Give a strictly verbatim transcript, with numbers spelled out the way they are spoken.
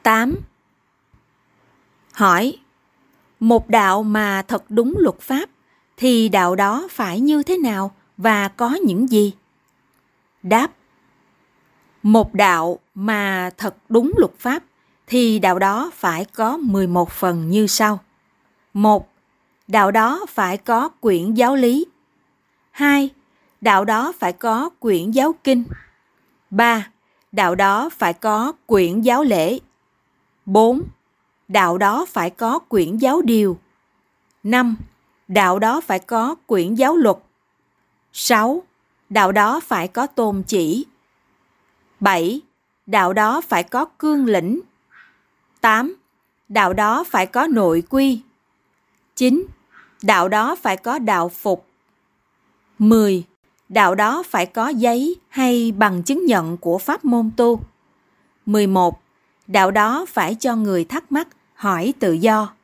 tám. Hỏi: một đạo mà thật đúng luật pháp thì đạo đó phải như thế nào và có những gì? Đáp: một đạo mà thật đúng luật pháp thì đạo đó phải có mười một phần như sau. một. Đạo đó phải có quyển giáo lý. hai. Đạo đó phải có quyển giáo kinh. ba. Đạo đó phải có quyển giáo lễ. bốn. Đạo đó phải có quyển giáo điều. năm. Đạo đó phải có quyển giáo luật. sáu. Đạo đó phải có tôn chỉ. bảy. Đạo đó phải có cương lĩnh. tám. Đạo đó phải có nội quy. chín. Đạo đó phải có đạo phục. mười. Đạo đó phải có giấy hay bằng chứng nhận của pháp môn tu. mười một. Đạo đó phải cho người thắc mắc hỏi tự do.